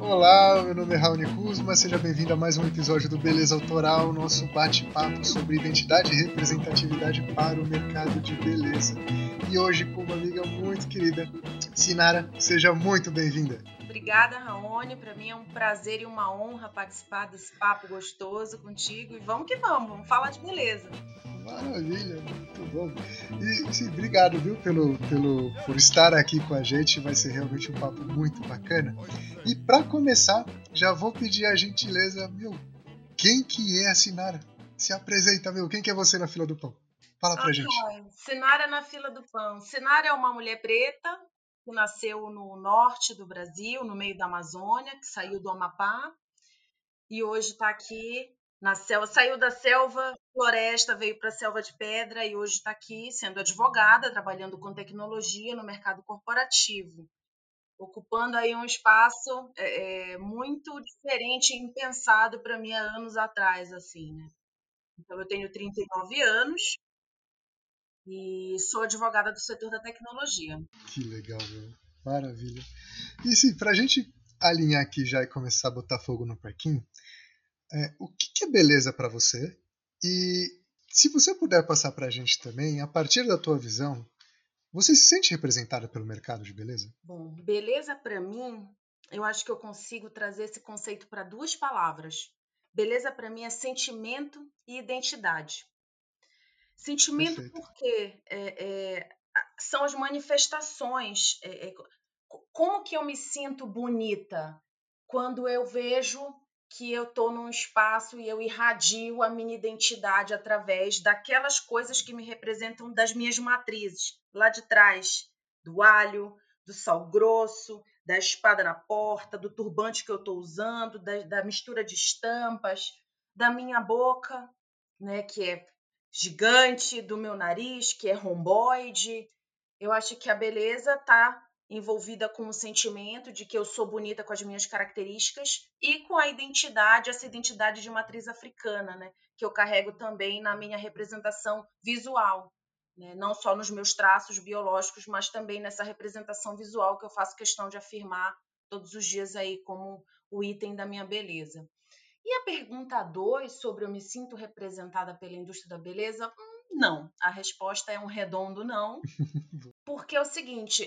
Olá, meu nome é Raoni Kuzma, seja bem-vindo a mais um episódio do Beleza Autoral, nosso bate-papo sobre identidade e representatividade para o mercado de beleza. E hoje com uma amiga muito querida, Sinara, seja muito bem-vinda. Obrigada, Raoni, para mim é um prazer e uma honra participar desse papo gostoso contigo e vamos que vamos falar de beleza. Maravilha, muito bom. E sim, obrigado, viu, por estar aqui com a gente, vai ser realmente um papo muito bacana. E para começar, já vou pedir a gentileza, quem que é a Sinara? Se apresenta, quem que é você na fila do pão? Fala pra gente. Sinara na fila do pão. Sinara é uma mulher preta que nasceu no norte do Brasil, no meio da Amazônia, que saiu do Amapá e hoje está aqui na selva, saiu da selva, floresta, veio para a selva de pedra e hoje está aqui sendo advogada, trabalhando com tecnologia no mercado corporativo, ocupando aí um espaço muito diferente e impensado para mim há anos atrás, assim, né? Então, eu tenho 39 anos e sou advogada do setor da tecnologia. Que legal, maravilha. E sim, pra gente alinhar aqui já e começar a botar fogo no parquinho, o que é beleza para você? E se você puder passar pra gente também, a partir da tua visão, você se sente representada pelo mercado de beleza? Bom, beleza para mim, eu acho que eu consigo trazer esse conceito para duas palavras. Beleza para mim é sentimento e identidade. Sentimento Perfeito. porque são as manifestações. Como que eu me sinto bonita quando eu vejo que eu estou num espaço e eu irradio a minha identidade através daquelas coisas que me representam das minhas matrizes, lá de trás, do alho, do sal grosso, da espada na porta, do turbante que eu estou usando, da mistura de estampas, da minha boca, né, que é gigante, do meu nariz, que é romboide. Eu acho que a beleza está envolvida com o sentimento de que eu sou bonita com as minhas características e com a identidade, essa identidade de matriz africana, né, que eu carrego também na minha representação visual, né, não só nos meus traços biológicos, mas também nessa representação visual que eu faço questão de afirmar todos os dias aí como o item da minha beleza. E a pergunta 2 sobre eu me sinto representada pela indústria da beleza, não. A resposta é um redondo não, porque é o seguinte,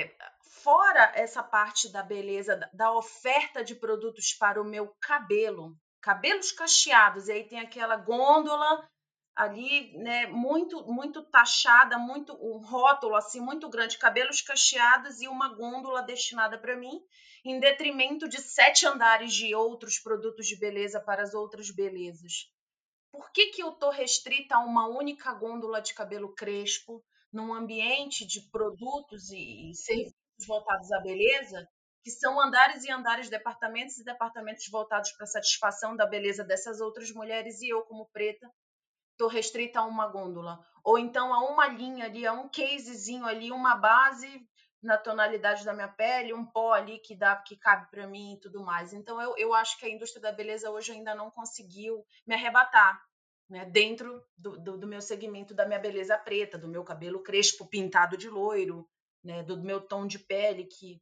fora essa parte da beleza, da oferta de produtos para o meu cabelo, cabelos cacheados, e aí tem aquela gôndola ali, né, muito muito taxada, muito um rótulo assim muito grande, cabelos cacheados e uma gôndola destinada para mim, em detrimento de 7 andares de outros produtos de beleza para as outras belezas. Por que que eu estou restrita a uma única gôndola de cabelo crespo, num ambiente de produtos e serviços voltados à beleza, que são andares e andares, departamentos e departamentos voltados para a satisfação da beleza dessas outras mulheres e eu, como preta, estou restrita a uma gôndola. Ou então a uma linha ali, a um casezinho ali, uma base na tonalidade da minha pele, um pó ali que cabe para mim e tudo mais. Então eu acho que a indústria da beleza hoje ainda não conseguiu me arrebatar, né, dentro do meu segmento da minha beleza preta, do meu cabelo crespo pintado de loiro, né, do meu tom de pele, que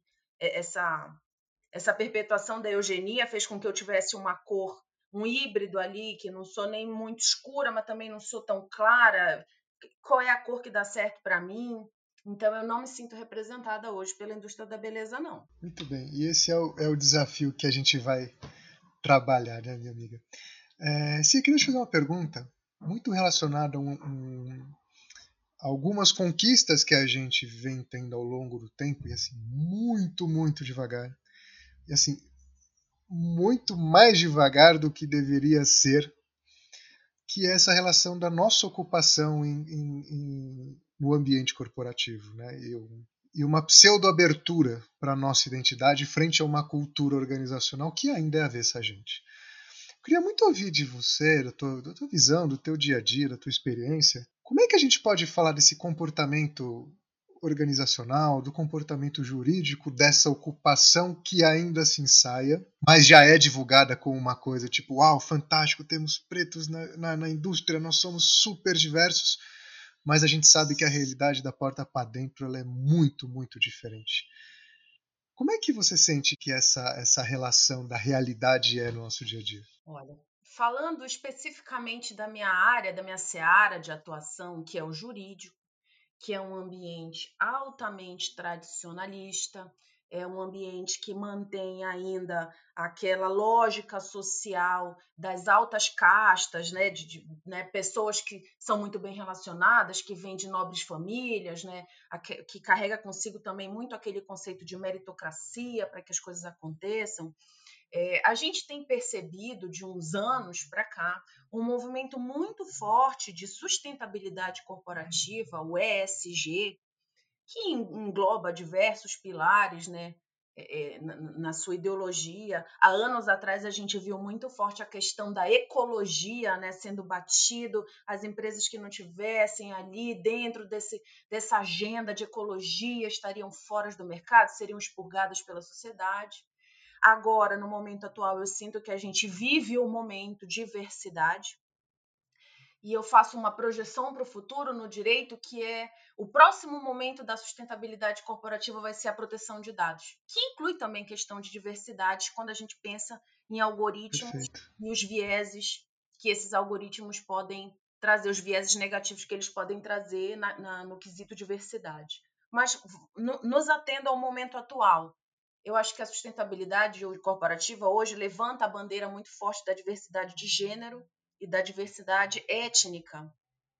essa perpetuação da eugenia fez com que eu tivesse uma cor, um híbrido ali, que não sou nem muito escura, mas também não sou tão clara. Qual é a cor que dá certo para mim? Então, eu não me sinto representada hoje pela indústria da beleza, não. Muito bem. E esse é o desafio que a gente vai trabalhar, né, minha amiga? Sim, eu queria te fazer uma pergunta muito relacionada a algumas conquistas que a gente vem tendo ao longo do tempo, e assim, muito, muito devagar. E assim, muito mais devagar do que deveria ser, que é essa relação da nossa ocupação no ambiente corporativo, né? E uma pseudo-abertura para a nossa identidade frente a uma cultura organizacional que ainda é avessa a gente. Eu queria muito ouvir de você, da tua visão, do teu dia a dia, da tua experiência, como é que a gente pode falar desse comportamento organizacional, do comportamento jurídico, dessa ocupação que ainda se ensaia, mas já é divulgada como uma coisa tipo, uau, fantástico, temos pretos na indústria, nós somos super diversos, mas a gente sabe que a realidade da porta para dentro ela é muito, muito diferente. Como é que você sente que essa relação da realidade é no nosso dia a dia? Olha, falando especificamente da minha área, da minha seara de atuação, que é o jurídico, que é um ambiente altamente tradicionalista, é um ambiente que mantém ainda aquela lógica social das altas castas, né, né, pessoas que são muito bem relacionadas, que vêm de nobres famílias, né, que carrega consigo também muito aquele conceito de meritocracia para que as coisas aconteçam. A gente tem percebido de uns anos para cá um movimento muito forte de sustentabilidade corporativa, o ESG, que engloba diversos pilares, né, na sua ideologia. Há anos atrás a gente viu muito forte a questão da ecologia, né, sendo batido, as empresas que não tivessem ali dentro dessa agenda de ecologia estariam fora do mercado, seriam expurgadas pela sociedade. Agora, no momento atual, eu sinto que a gente vive um momento de diversidade e eu faço uma projeção para o futuro no direito, que é o próximo momento da sustentabilidade corporativa vai ser a proteção de dados, que inclui também questão de diversidade quando a gente pensa em algoritmos Perfeito. e os vieses que esses algoritmos podem trazer, os vieses negativos que eles podem trazer no quesito diversidade. Mas nos atendo ao momento atual. Eu acho que a sustentabilidade corporativa hoje levanta a bandeira muito forte da diversidade de gênero e da diversidade étnica.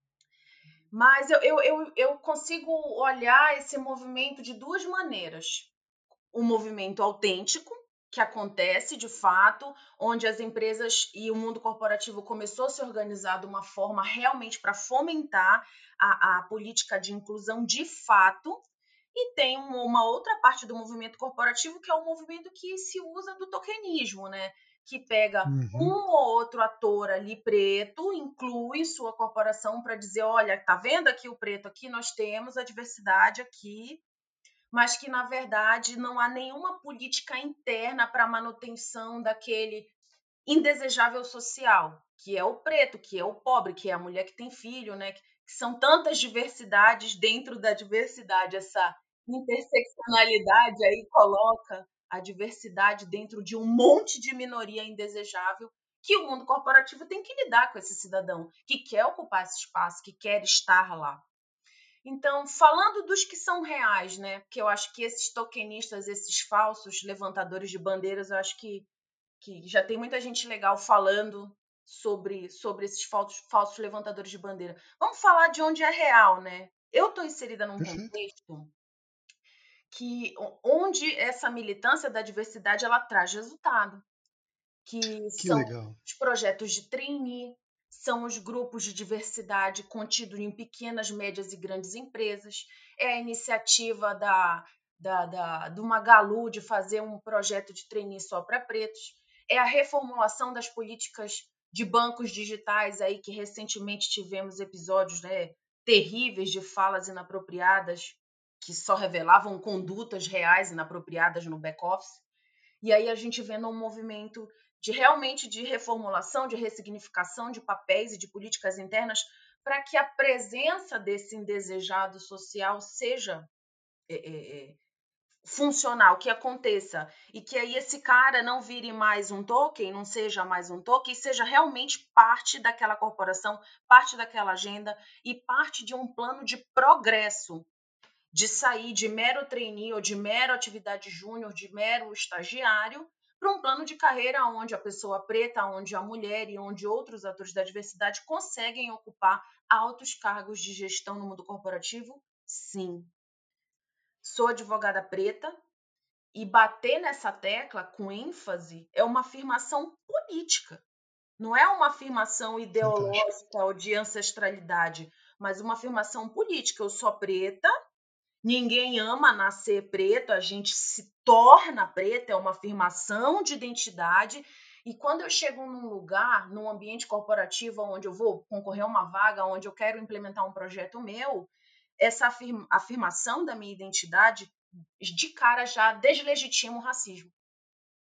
Mas eu consigo olhar esse movimento de duas maneiras. Um movimento autêntico, que acontece de fato, onde as empresas e o mundo corporativo começou a se organizar de uma forma realmente para fomentar a política de inclusão de fato. E tem uma outra parte do movimento corporativo, que é o movimento que se usa do tokenismo, né? Que pega um Uhum. ou outro ator ali preto, inclui sua corporação para dizer, olha, tá vendo aqui o preto aqui, nós temos a diversidade aqui, mas que na verdade não há nenhuma política interna para a manutenção daquele indesejável social, que é o preto, que é o pobre, que é a mulher que tem filho, né? Que são tantas diversidades dentro da diversidade, essa interseccionalidade aí coloca a diversidade dentro de um monte de minoria indesejável que o mundo corporativo tem que lidar com esse cidadão que quer ocupar esse espaço, que quer estar lá. Então, falando dos que são reais, né? Porque eu acho que esses tokenistas, esses falsos levantadores de bandeiras, eu acho que já tem muita gente legal falando sobre esses falsos levantadores de bandeira. Vamos falar de onde é real, né? Eu estou inserida num Perfeito. contexto onde essa militância da diversidade ela traz resultado, que Que são legal. os projetos de trainee, são os grupos de diversidade contidos em pequenas, médias e grandes empresas, é a iniciativa do Magalu de fazer um projeto de trainee só para pretos, é a reformulação das políticas de bancos digitais aí que recentemente tivemos episódios, né, terríveis de falas inapropriadas que só revelavam condutas reais inapropriadas no back-office. E aí a gente vendo um movimento de realmente de reformulação, de ressignificação de papéis e de políticas internas para que a presença desse indesejado social seja funcional, que aconteça. E que aí esse cara não vire mais um token, não seja mais um token, e seja realmente parte daquela corporação, parte daquela agenda e parte de um plano de progresso, de sair de mero trainee ou de mero atividade júnior, de mero estagiário, para um plano de carreira onde a pessoa preta, onde a mulher e onde outros atores da diversidade conseguem ocupar altos cargos de gestão no mundo corporativo? Sim. Sou advogada preta e bater nessa tecla com ênfase é uma afirmação política. Não é uma afirmação Fantástico. ideológica ou de ancestralidade, mas uma afirmação política. Eu sou preta. Ninguém ama nascer preto, a gente se torna preto, é uma afirmação de identidade. E quando eu chego num lugar, num ambiente corporativo, onde eu vou concorrer a uma vaga, onde eu quero implementar um projeto meu, essa afirmação da minha identidade, de cara já deslegitima o racismo.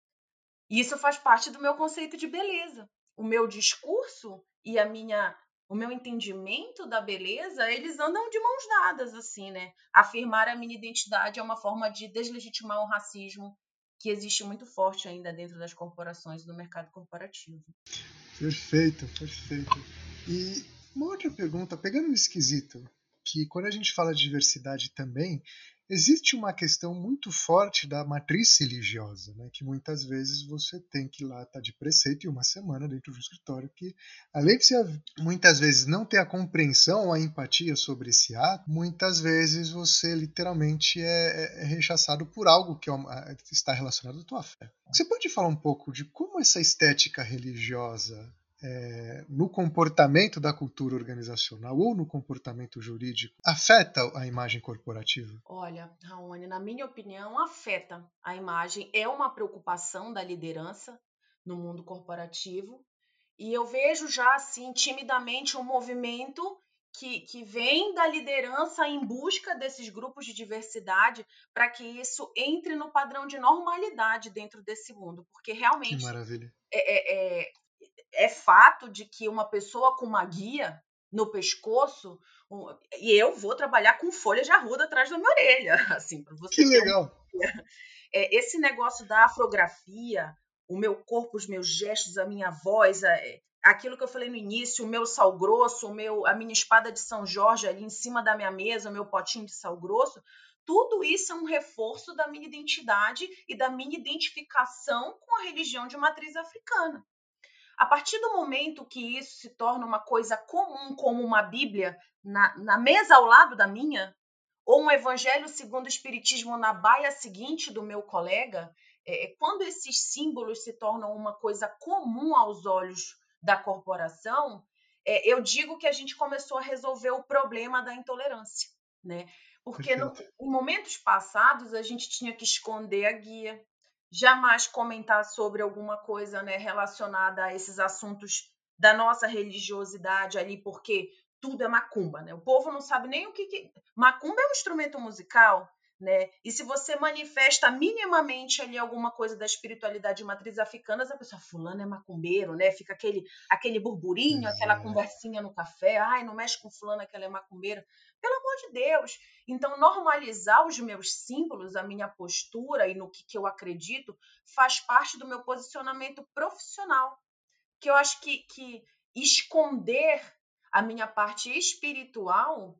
E isso faz parte do meu conceito de beleza. O meu discurso e a minha o meu entendimento da beleza, eles andam de mãos dadas, assim, né? Afirmar a minha identidade é uma forma de deslegitimar o racismo que existe muito forte ainda dentro das corporações e do mercado corporativo. Perfeito, perfeito. E uma outra pergunta, pegando um esquisito, que quando a gente fala de diversidade também, existe uma questão muito forte da matriz religiosa, né? Que muitas vezes você tem que ir lá estar de preceito em uma semana dentro do escritório, que além de você muitas vezes não ter a compreensão, a empatia sobre esse ato, muitas vezes você literalmente é rechaçado por algo que está relacionado à tua fé. Você pode falar um pouco de como essa estética religiosa no comportamento da cultura organizacional ou no comportamento jurídico afeta a imagem corporativa? Olha, Raoni, na minha opinião, afeta a imagem, é uma preocupação da liderança no mundo corporativo, e eu vejo já, assim, timidamente um movimento que vem da liderança em busca desses grupos de diversidade para que isso entre no padrão de normalidade dentro desse mundo, porque Que realmente maravilha. é, é, é fato de que uma pessoa com uma guia no pescoço, e eu vou trabalhar com folha de arruda atrás da minha orelha, assim, para Que você ter uma legal. esse negócio da afrografia, o meu corpo, os meus gestos, a minha voz, aquilo que eu falei no início, o meu sal grosso, a minha espada de São Jorge ali em cima da minha mesa, o meu potinho de sal grosso, tudo isso é um reforço da minha identidade e da minha identificação com a religião de matriz africana. A partir do momento que isso se torna uma coisa comum, como uma Bíblia na mesa ao lado da minha, ou um evangelho segundo o espiritismo na baia seguinte do meu colega, quando esses símbolos se tornam uma coisa comum aos olhos da corporação, eu digo que a gente começou a resolver o problema da intolerância, né? Porque Perfeito. em momentos passados a gente tinha que esconder a guia, jamais comentar sobre alguma coisa, né, relacionada a esses assuntos da nossa religiosidade ali, porque tudo é macumba, né? O povo não sabe nem o que... Macumba é um instrumento musical, né? E se você manifesta minimamente ali alguma coisa da espiritualidade de matriz africana, a pessoa, fulano é macumbeiro, né? Fica aquele burburinho, Pois aquela é. conversinha no café, ai, não mexe com fulano que ela é macumbeira. Pelo amor de Deus. Então, normalizar os meus símbolos, a minha postura e no que eu acredito, faz parte do meu posicionamento profissional. Que eu acho que esconder a minha parte espiritual,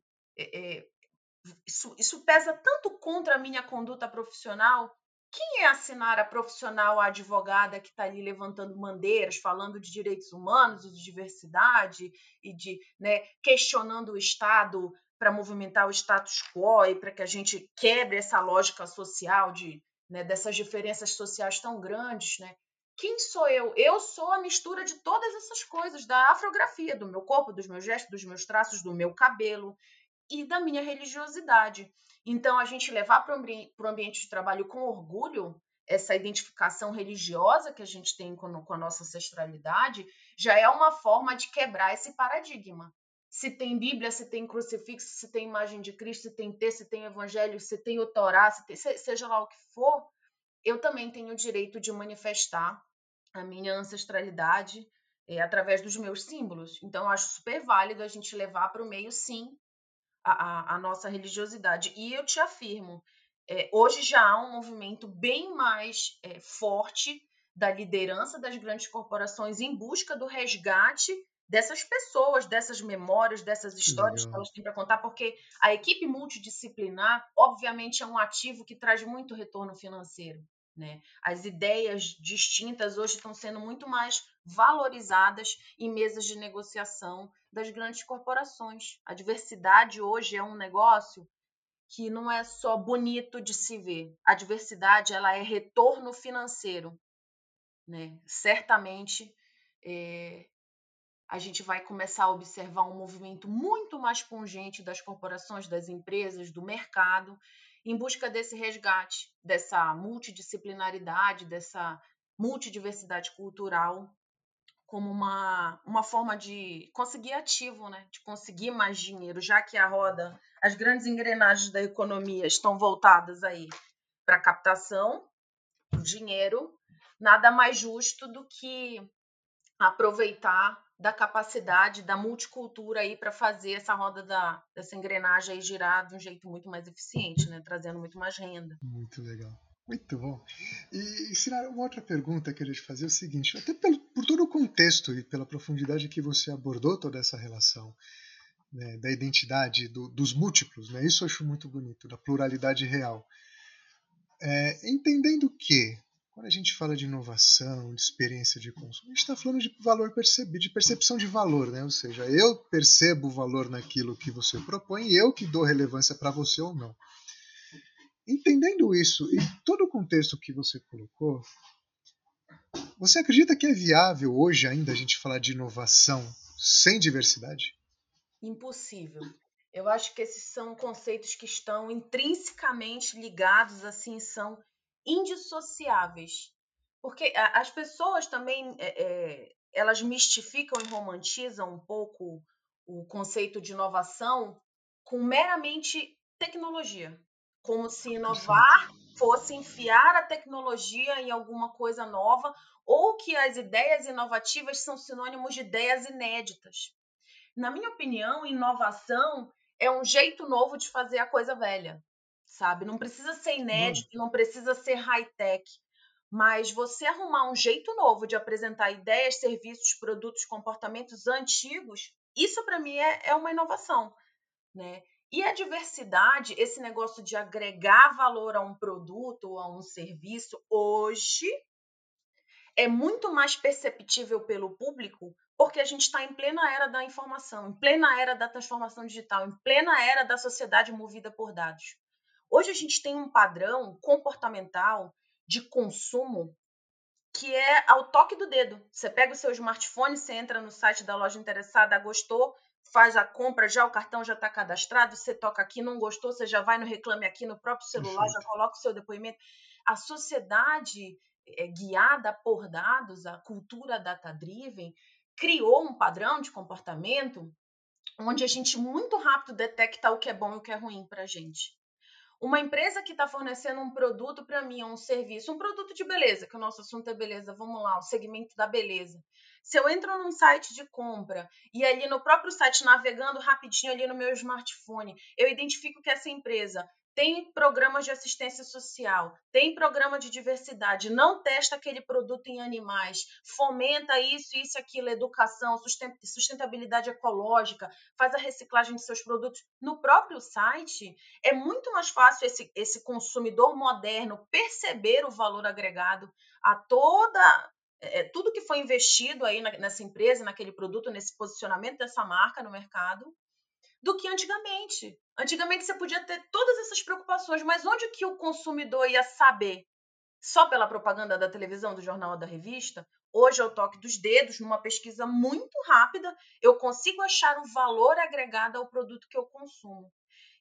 isso pesa tanto contra a minha conduta profissional. Quem é a Sinara profissional, a advogada que está ali levantando bandeiras, falando de direitos humanos e de diversidade e de, né, questionando o Estado para movimentar o status quo e para que a gente quebre essa lógica social né, dessas diferenças sociais tão grandes, né? Quem sou eu? Eu sou a mistura de todas essas coisas, da afrografia, do meu corpo, dos meus gestos, dos meus traços, do meu cabelo e da minha religiosidade. Então, a gente levar para o ambiente de trabalho com orgulho essa identificação religiosa que a gente tem com a nossa ancestralidade já é uma forma de quebrar esse paradigma. Se tem Bíblia, se tem crucifixo, se tem imagem de Cristo, se tem texto, se tem evangelho, se tem o Torá, seja lá o que for, eu também tenho o direito de manifestar a minha ancestralidade através dos meus símbolos. Então, eu acho super válido a gente levar para o meio, sim, a nossa religiosidade. E eu te afirmo, hoje já há um movimento bem mais forte da liderança das grandes corporações em busca do resgate dessas pessoas, dessas memórias, dessas Que histórias que legal. elas têm para contar, porque a equipe multidisciplinar, obviamente, é um ativo que traz muito retorno financeiro. Né? As ideias distintas hoje estão sendo muito mais valorizadas em mesas de negociação das grandes corporações. A diversidade hoje é um negócio que não é só bonito de se ver. A diversidade ela é retorno financeiro. Né? Certamente a gente vai começar a observar um movimento muito mais pungente das corporações, das empresas, do mercado, em busca desse resgate, dessa multidisciplinaridade, dessa multidiversidade cultural, como uma forma de conseguir ativo, né? De conseguir mais dinheiro, já que a roda, as grandes engrenagens da economia estão voltadas aí para a captação do dinheiro, nada mais justo do que aproveitar da capacidade da multicultura aí para fazer essa roda dessa engrenagem aí girar de um jeito muito mais eficiente, né? Trazendo muito mais renda. Muito legal. Muito bom. E, Sinara, uma outra pergunta que eu queria te fazer é o seguinte, até por todo o contexto e pela profundidade que você abordou toda essa relação, né, da identidade, dos múltiplos, né, isso eu acho muito bonito, da pluralidade real. Entendendo que, quando a gente fala de inovação, de experiência de consumo, a gente está falando de valor percebido, de percepção de valor, né? Ou seja, eu percebo o valor naquilo que você propõe e eu que dou relevância para você ou não. Entendendo isso e todo o contexto que você colocou, você acredita que é viável hoje ainda a gente falar de inovação sem diversidade? Impossível. Eu acho que esses são conceitos que estão intrinsecamente ligados, assim, são indissociáveis. Porque as pessoas também, elas mistificam e romantizam um pouco o conceito de inovação com meramente tecnologia. Como se Perfeito. inovar fosse enfiar a tecnologia em alguma coisa nova, ou que as ideias inovativas são sinônimos de ideias inéditas. Na minha opinião, inovação é um jeito novo de fazer a coisa velha, sabe? Não precisa ser Boa. inédito, não precisa ser high-tech, mas você arrumar um jeito novo de apresentar ideias, serviços, produtos, comportamentos antigos, isso para mim é uma inovação, né? E a diversidade, esse negócio de agregar valor a um produto ou a um serviço, hoje é muito mais perceptível pelo público porque a gente está em plena era da informação, em plena era da transformação digital, em plena era da sociedade movida por dados. Hoje a gente tem um padrão comportamental de consumo que é ao toque do dedo. Você pega o seu smartphone, você entra no site da loja interessada, gostou, faz a compra, já o cartão já está cadastrado, você toca aqui, não gostou, você já vai no Reclame Aqui no próprio celular, já Perfeito. coloca o seu depoimento. A sociedade guiada por dados, a cultura data-driven, criou um padrão de comportamento onde a gente muito rápido detecta o que é bom e o que é ruim para a gente. Uma empresa que está fornecendo um produto para mim, um serviço, um produto de beleza, que o nosso assunto é beleza, vamos lá, o segmento da beleza. Se eu entro num site de compra e ali no próprio site, navegando rapidinho ali no meu smartphone, eu identifico que essa empresa tem programas de assistência social, tem programa de diversidade, não testa aquele produto em animais, fomenta isso, aquilo, educação, sustentabilidade ecológica, faz a reciclagem de seus produtos no próprio site, é muito mais fácil esse consumidor moderno perceber o valor agregado a tudo que foi investido aí nessa empresa, naquele produto, nesse posicionamento dessa marca no mercado, do que antigamente. Antigamente você podia ter todas essas preocupações, mas onde que o consumidor ia saber? Só pela propaganda da televisão, do jornal ou da revista? Hoje, ao toque dos dedos, numa pesquisa muito rápida, eu consigo achar o valor agregado ao produto que eu consumo.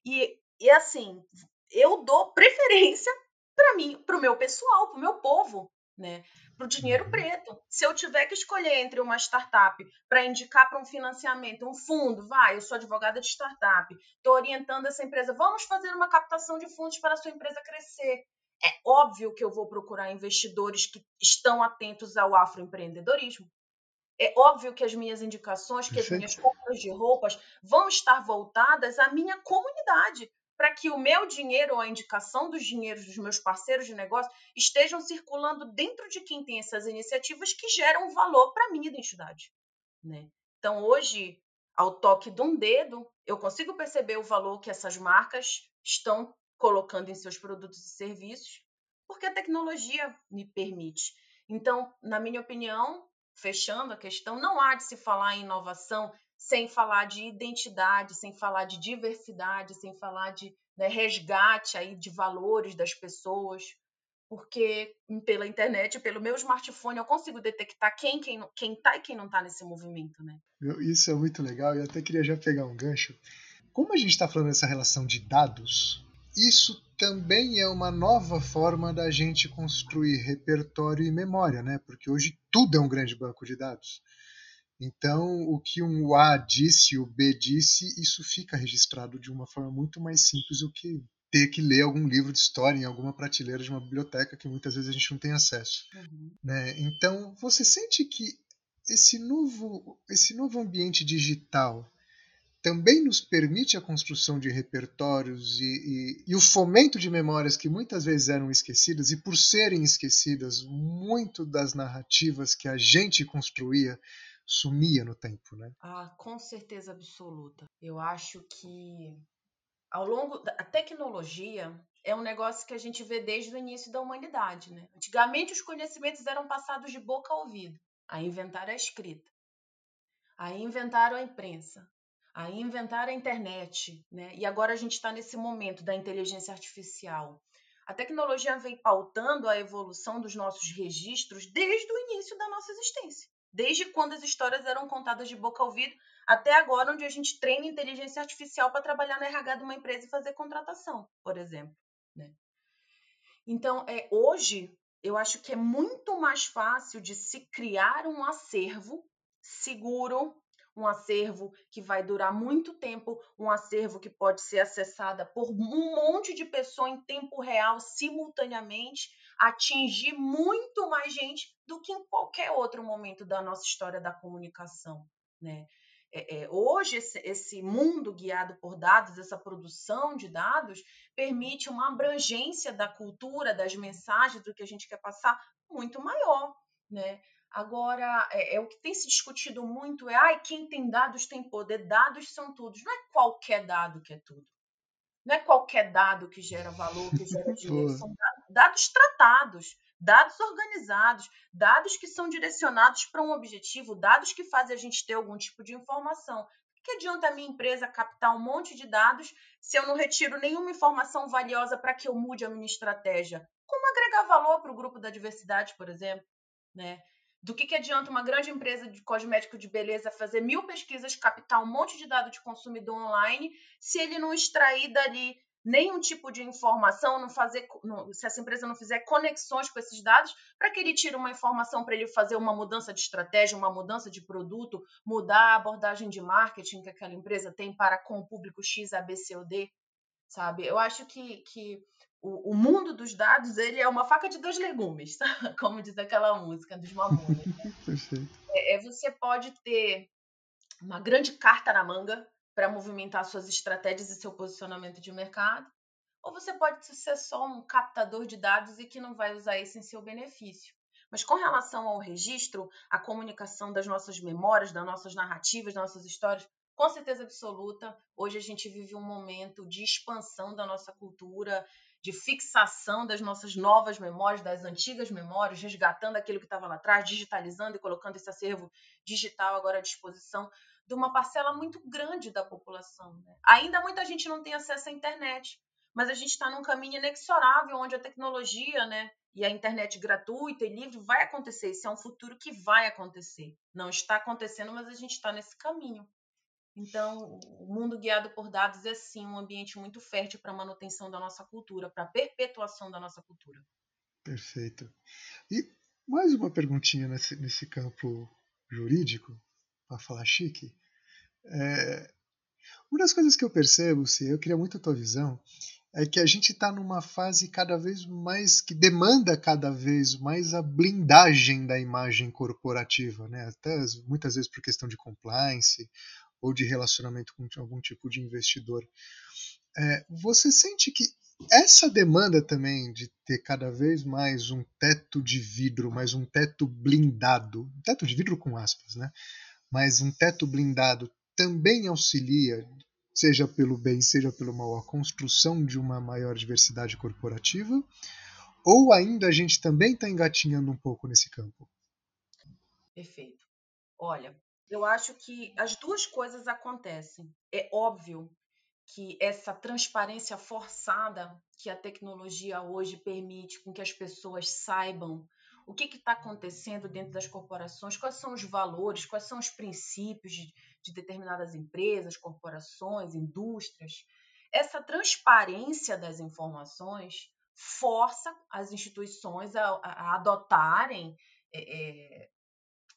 E assim, eu dou preferência para mim, para o meu pessoal, para o meu povo, né? Para o dinheiro Uhum. preto. Se eu tiver que escolher entre uma startup para indicar para um financiamento, um fundo, vai, eu sou advogada de startup, estou orientando essa empresa, vamos fazer uma captação de fundos para a sua empresa crescer. É óbvio que eu vou procurar investidores que estão atentos ao afroempreendedorismo. É óbvio que as minhas indicações, que as minhas Perfeito. compras de roupas vão estar voltadas à minha comunidade, para que o meu dinheiro ou a indicação dos dinheiros dos meus parceiros de negócio estejam circulando dentro de quem tem essas iniciativas que geram valor para a minha identidade, né? Então, hoje, ao toque de um dedo, eu consigo perceber o valor que essas marcas estão colocando em seus produtos e serviços, porque a tecnologia me permite. Então, na minha opinião, fechando a questão, não há de se falar em inovação sem falar de identidade, sem falar de diversidade, sem falar de, né, resgate aí de valores das pessoas, porque pela internet, pelo meu smartphone, eu consigo detectar quem tá e quem não tá nesse movimento, né? Isso é muito legal e eu até queria já pegar um gancho. Como a gente está falando dessa relação de dados, isso também é uma nova forma da gente construir repertório e memória, né? Porque hoje tudo é um grande banco de dados. Então, o que um A disse, o B disse, isso fica registrado de uma forma muito mais simples do que ter que ler algum livro de história em alguma prateleira de uma biblioteca que muitas vezes a gente não tem acesso. Uhum. Né? Então, você sente que esse novo ambiente digital também nos permite a construção de repertórios e o fomento de memórias que muitas vezes eram esquecidas, e por serem esquecidas, muito das narrativas que a gente construía sumia no tempo, né? Com certeza absoluta. Eu acho que ao longo da a tecnologia é um negócio que a gente vê desde o início da humanidade, né? Antigamente os conhecimentos eram passados de boca a ouvido. Aí inventaram a escrita, aí inventaram a imprensa, aí inventaram a internet, né? E agora a gente está nesse momento da inteligência artificial. A tecnologia vem pautando a evolução dos nossos registros desde o início da nossa existência. Desde quando as histórias eram contadas de boca a ouvido até agora, onde a gente treina inteligência artificial para trabalhar no RH de uma empresa e fazer contratação, por exemplo, né? Então, hoje, eu acho que é muito mais fácil de se criar um acervo seguro, um acervo que vai durar muito tempo, um acervo que pode ser acessado por um monte de pessoas em tempo real, simultaneamente, atingir muito mais gente do que em qualquer outro momento da nossa história da comunicação, né? Hoje, esse mundo guiado por dados, essa produção de dados, permite uma abrangência da cultura, das mensagens, do que a gente quer passar, muito maior, né? Agora, o que tem se discutido muito quem tem dados tem poder. Dados são tudo. Não é qualquer dado que é tudo. Não é qualquer dado que gera valor, que gera dinheiro. Pô, São dados tratados, dados organizados, dados que são direcionados para um objetivo, dados que fazem a gente ter algum tipo de informação. O que adianta a minha empresa captar um monte de dados se eu não retiro nenhuma informação valiosa para que eu mude a minha estratégia? Como agregar valor para o grupo da diversidade, por exemplo, né? Do que adianta uma grande empresa de cosmético de beleza fazer 1000 pesquisas, captar um monte de dado de consumidor online, se ele não extrair dali nenhum tipo de informação, se essa empresa não fizer conexões com esses dados, para que ele tire uma informação para ele fazer uma mudança de estratégia, uma mudança de produto, mudar a abordagem de marketing que aquela empresa tem para com o público X, A, B, C ou D, sabe? Eu acho que o mundo dos dados, ele é uma faca de dois legumes, como diz aquela música dos Mamonas. perfeito. Você pode ter uma grande carta na manga para movimentar suas estratégias e seu posicionamento de mercado, ou você pode ser só um captador de dados e que não vai usar isso em seu benefício. Mas com relação ao registro, a comunicação das nossas memórias, das nossas narrativas, das nossas histórias, com certeza absoluta, hoje a gente vive um momento de expansão da nossa cultura, de fixação das nossas novas memórias, das antigas memórias, resgatando aquilo que estava lá atrás, digitalizando e colocando esse acervo digital agora à disposição de uma parcela muito grande da população, né? Ainda muita gente não tem acesso à internet, mas a gente está num caminho inexorável onde a tecnologia, né, e a internet gratuita e livre vai acontecer. Isso é um futuro que vai acontecer. Não está acontecendo, mas a gente está nesse caminho. Então, o mundo guiado por dados é sim um ambiente muito fértil para a manutenção da nossa cultura, para a perpetuação da nossa cultura. Perfeito. E mais uma perguntinha nesse campo jurídico, para falar chique. Uma das coisas que eu percebo, se eu queria muito a tua visão, é que a gente está numa fase cada vez mais que demanda cada vez mais a blindagem da imagem corporativa, né? Até muitas vezes por questão de compliance ou de relacionamento com algum tipo de investidor. Você sente que essa demanda também de ter cada vez mais um teto de vidro, mais um teto blindado, teto de vidro com aspas, né? Mas um teto blindado também auxilia, seja pelo bem, seja pelo mal, a construção de uma maior diversidade corporativa? Ou ainda a gente também está engatinhando um pouco nesse campo? Perfeito. Olha, eu acho que as duas coisas acontecem. É óbvio que essa transparência forçada que a tecnologia hoje permite com que as pessoas saibam o que está acontecendo dentro das corporações, quais são os valores, quais são os princípios de determinadas empresas, corporações, indústrias. Essa transparência das informações força as instituições a adotarem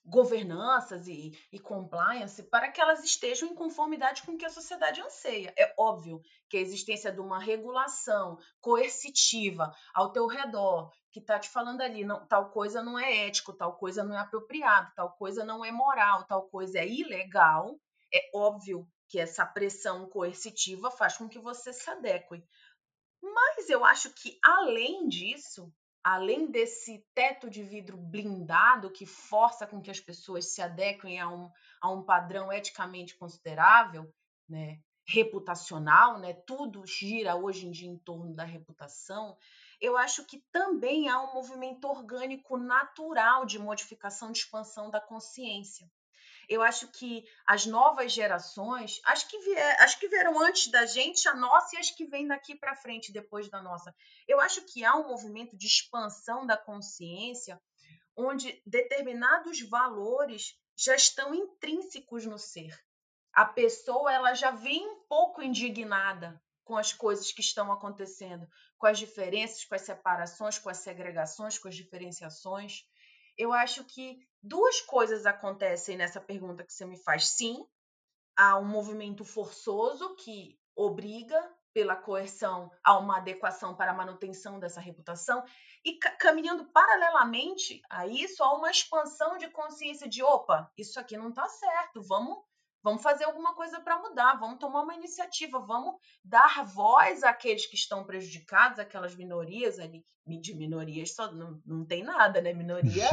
governanças e compliance para que elas estejam em conformidade com o que a sociedade anseia. É óbvio que a existência de uma regulação coercitiva ao teu redor, que está te falando ali, não, tal coisa não é ético, tal coisa não é apropriado, tal coisa não é moral, tal coisa é ilegal, é óbvio que essa pressão coercitiva faz com que você se adeque. Mas eu acho que, além disso, além desse teto de vidro blindado que força com que as pessoas se adequem a um padrão eticamente considerável, né, reputacional, né, tudo gira hoje em dia em torno da reputação, eu acho que também há um movimento orgânico natural de modificação, de expansão da consciência. Eu acho que as novas gerações, as que vieram antes da gente, a nossa e as que vêm daqui para frente, depois da nossa. Eu acho que há um movimento de expansão da consciência, onde determinados valores já estão intrínsecos no ser. A pessoa ela já vem um pouco indignada com as coisas que estão acontecendo, com as diferenças, com as separações, com as segregações, com as diferenciações. Eu acho que duas coisas acontecem nessa pergunta que você me faz. Sim, há um movimento forçoso que obriga, pela coerção, a uma adequação para a manutenção dessa reputação, e caminhando paralelamente a isso, há uma expansão de consciência de, opa, isso aqui não está certo, vamos fazer alguma coisa para mudar, vamos tomar uma iniciativa, vamos dar voz àqueles que estão prejudicados, aquelas minorias ali, de minorias só não tem nada, né? Minoria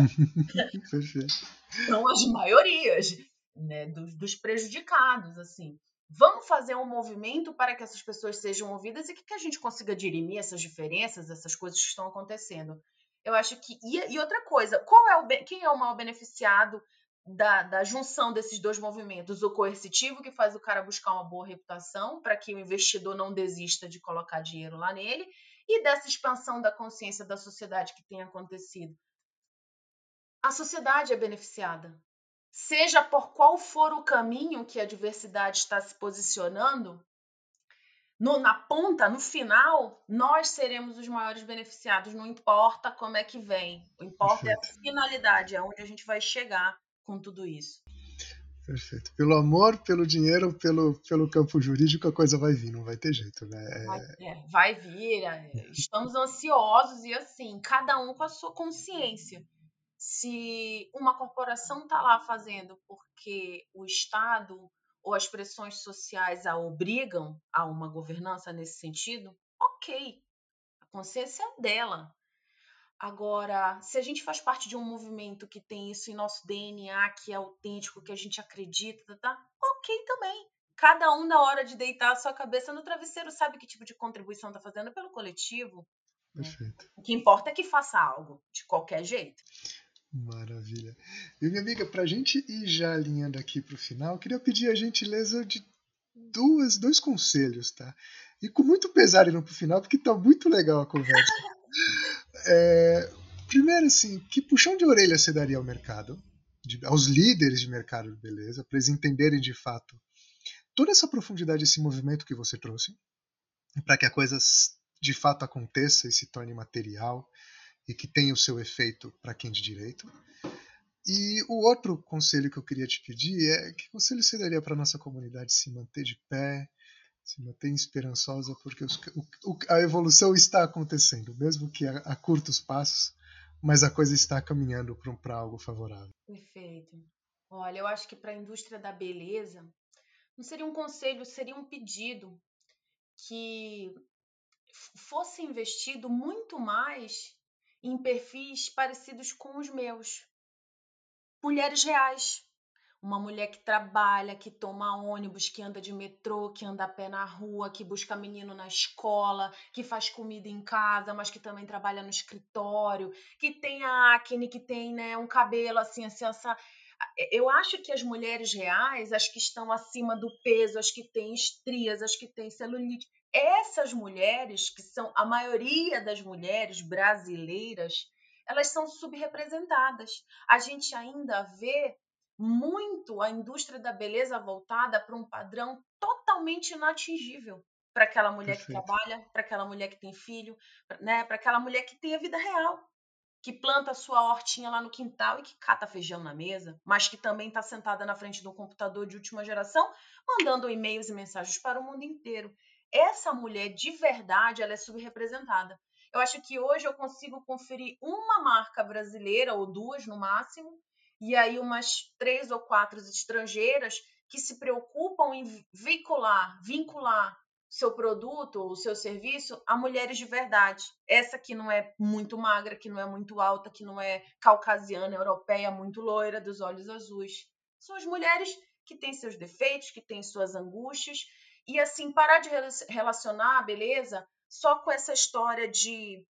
são as maiorias, né, dos prejudicados, assim. Vamos fazer um movimento para que essas pessoas sejam ouvidas e que a gente consiga dirimir essas diferenças, essas coisas que estão acontecendo. Eu acho que... E outra coisa, quem é o maior beneficiado da junção desses dois movimentos? O coercitivo, que faz o cara buscar uma boa reputação, para que o investidor não desista de colocar dinheiro lá nele, e dessa expansão da consciência da sociedade que tem acontecido. A sociedade é beneficiada. Seja por qual for o caminho que a diversidade está se posicionando, na ponta, no final, nós seremos os maiores beneficiados. Não importa como é que vem, o importa é a Perfeito. finalidade, é onde a gente vai chegar com tudo isso. Perfeito. Pelo amor, pelo dinheiro, pelo campo jurídico, a coisa vai vir, não vai ter jeito, né? Vai vir, estamos ansiosos e assim, cada um com a sua consciência. Se uma corporação está lá fazendo porque o Estado ou as pressões sociais a obrigam a uma governança nesse sentido, ok, a consciência é dela. Agora, se a gente faz parte de um movimento que tem isso em nosso DNA, que é autêntico, que a gente acredita, tá? Ok também. Cada um, na hora de deitar a sua cabeça no travesseiro, sabe que tipo de contribuição está fazendo pelo coletivo, né? Perfeito. O que importa é que faça algo, de qualquer jeito. Maravilha. E minha amiga, para a gente ir já alinhando aqui para o final, eu queria pedir a gentileza de dois conselhos, tá? E com muito pesar indo para o final, porque tá muito legal a conversa. Primeiro, assim, que puxão de orelha você daria ao mercado, aos líderes de mercado de beleza, para eles entenderem de fato toda essa profundidade desse movimento que você trouxe, para que a coisa de fato aconteça e se torne material e que tenha o seu efeito para quem de direito. E o outro conselho que eu queria te pedir é que conselho você daria para a nossa comunidade se manter de pé, se manter esperançosa, porque a evolução está acontecendo, mesmo que a curtos passos, mas a coisa está caminhando para algo favorável. Perfeito. Olha, eu acho que para a indústria da beleza, não seria um conselho, seria um pedido que fosse investido muito mais em perfis parecidos com os meus. Mulheres reais. Uma mulher que trabalha, que toma ônibus, que anda de metrô, que anda a pé na rua, que busca menino na escola, que faz comida em casa, mas que também trabalha no escritório, que tem acne, que tem, né, um cabelo assim, assim, essa. Eu acho que as mulheres reais, as que estão acima do peso, as que têm estrias, as que têm celulite, essas mulheres, que são a maioria das mulheres brasileiras, elas são subrepresentadas. A gente ainda vê muito a indústria da beleza voltada para um padrão totalmente inatingível para aquela mulher que Perfeito. trabalha, para aquela mulher que tem filho, né, para aquela mulher que tem a vida real. que planta a sua hortinha lá no quintal e que cata feijão na mesa, mas que também está sentada na frente do computador de última geração, mandando e-mails e mensagens para o mundo inteiro. Essa mulher, de verdade, ela é subrepresentada. Eu acho que hoje eu consigo conferir uma marca brasileira, ou duas no máximo, e aí umas 3 ou 4 estrangeiras que se preocupam em vincular seu produto ou seu serviço a mulheres de verdade. Essa que não é muito magra, que não é muito alta, que não é caucasiana, europeia, muito loira, dos olhos azuis. São as mulheres que têm seus defeitos, que têm suas angústias, e assim, parar de relacionar a beleza só com essa história de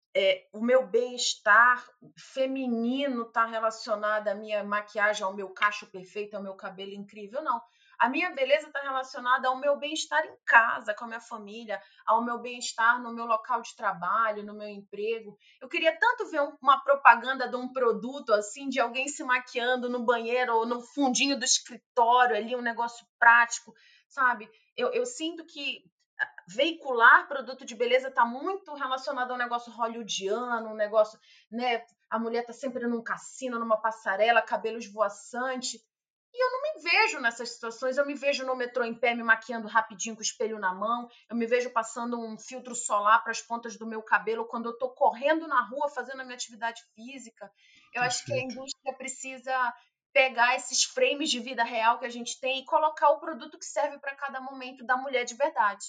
o meu bem-estar feminino está relacionado à minha maquiagem, ao meu cacho perfeito, ao meu cabelo incrível. Não. A minha beleza está relacionada ao meu bem-estar em casa, com a minha família, ao meu bem-estar no meu local de trabalho, no meu emprego. Eu queria tanto ver uma propaganda de um produto, assim, de alguém se maquiando no banheiro ou no fundinho do escritório, ali, um negócio prático, sabe? Eu sinto que veicular produto de beleza está muito relacionado a um negócio hollywoodiano, um negócio, né? A mulher está sempre num cassino, numa passarela, cabelo esvoaçante. E eu não me vejo nessas situações. Eu me vejo no metrô em pé, me maquiando rapidinho com o espelho na mão. Eu me vejo passando um filtro solar para as pontas do meu cabelo quando eu estou correndo na rua, fazendo a minha atividade física. Eu acho que a indústria precisa pegar esses frames de vida real que a gente tem e colocar o produto que serve para cada momento da mulher de verdade.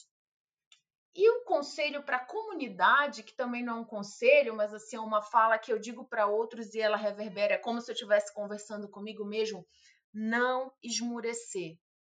E um conselho para a comunidade, que também não é um conselho, mas assim, é uma fala que eu digo para outros e ela reverbera, é como se eu estivesse conversando comigo mesmo: não esmurecer,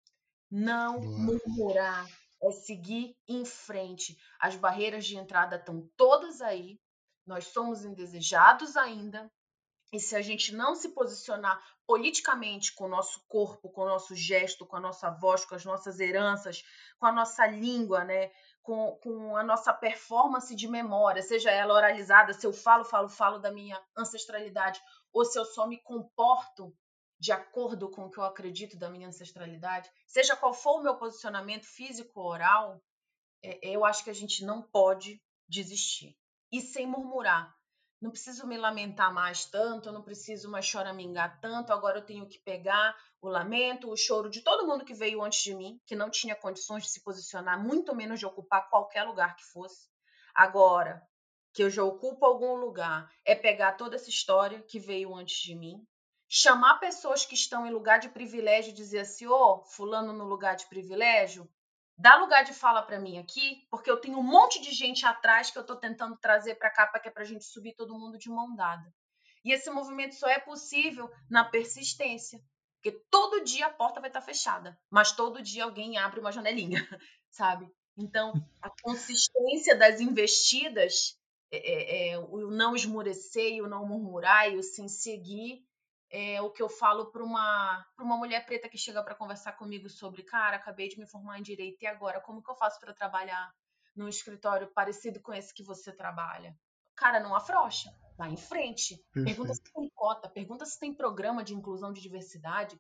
não murmurar, é seguir em frente. As barreiras de entrada estão todas aí, nós somos indesejados ainda, e se a gente não se posicionar politicamente com o nosso corpo, com o nosso gesto, com a nossa voz, com as nossas heranças, com a nossa língua, né? com a nossa performance de memória, seja ela oralizada, se eu falo da minha ancestralidade, ou se eu só me comporto de acordo com o que eu acredito da minha ancestralidade, seja qual for o meu posicionamento físico ou oral, eu acho que a gente não pode desistir. E sem murmurar. Não preciso me lamentar mais tanto, eu não preciso mais choramingar tanto, agora eu tenho que pegar o lamento, o choro de todo mundo que veio antes de mim, que não tinha condições de se posicionar, muito menos de ocupar qualquer lugar que fosse. Agora que eu já ocupo algum lugar, é pegar toda essa história que veio antes de mim, chamar pessoas que estão em lugar de privilégio e dizer assim: ô, fulano no lugar de privilégio, dá lugar de fala para mim aqui, porque eu tenho um monte de gente atrás que eu estou tentando trazer para cá, que é para a gente subir todo mundo de mão dada. E esse movimento só é possível na persistência, porque todo dia a porta vai estar fechada, mas todo dia alguém abre uma janelinha, sabe? Então, a consistência das investidas, o não esmurecer e o não murmurar e o sim seguir, é o que eu falo para uma mulher preta que chega para conversar comigo sobre, cara, acabei de me formar em direito e agora, como que eu faço para trabalhar num escritório parecido com esse que você trabalha? Cara, não afrouxa, vai em frente. Perfeito. Pergunta se tem cota, pergunta se tem programa de inclusão de diversidade,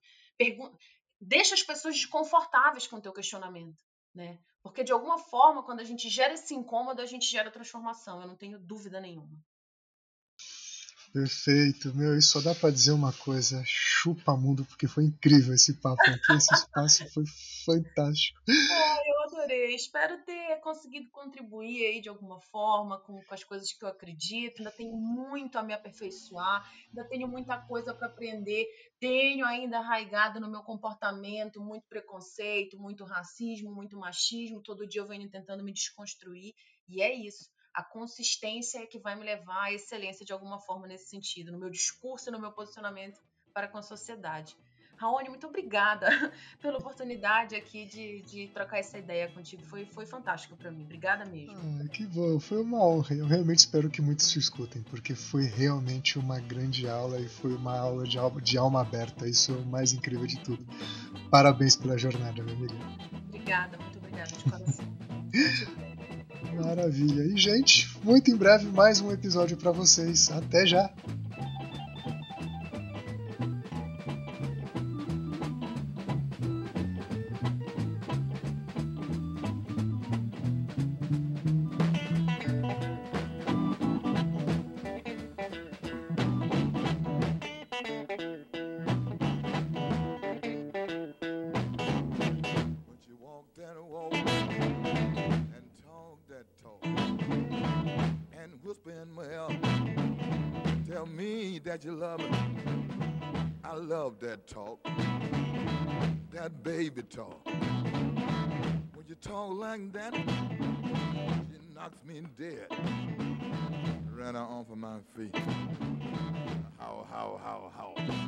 deixa as pessoas desconfortáveis com o teu questionamento, né? Porque de alguma forma, quando a gente gera esse incômodo, a gente gera transformação, eu não tenho dúvida nenhuma. Perfeito, meu, e só dá para dizer uma coisa: chupa mundo, porque foi incrível esse papo aqui, esse espaço foi fantástico. Eu adorei, espero ter conseguido contribuir aí de alguma forma com as coisas que eu acredito, ainda tenho muito a me aperfeiçoar, ainda tenho muita coisa para aprender, tenho ainda arraigado no meu comportamento muito preconceito, muito racismo, muito machismo, todo dia eu venho tentando me desconstruir, e é isso. A consistência é que vai me levar à excelência de alguma forma nesse sentido, no meu discurso e no meu posicionamento para com a sociedade. Raoni, muito obrigada pela oportunidade aqui de trocar essa ideia contigo. Foi fantástico para mim. Obrigada mesmo. Que bom, foi uma honra. Eu realmente espero que muitos te escutem, porque foi realmente uma grande aula e foi uma aula de alma aberta. Isso é o mais incrível de tudo. Parabéns pela jornada, minha amiga. Obrigada, muito obrigada de coração. Maravilha. E, gente, muito em breve mais um episódio para vocês. Até já! me that you love me. I love that talk, that baby talk. When you talk like that, you knocks me dead. Ran her off of my feet. How.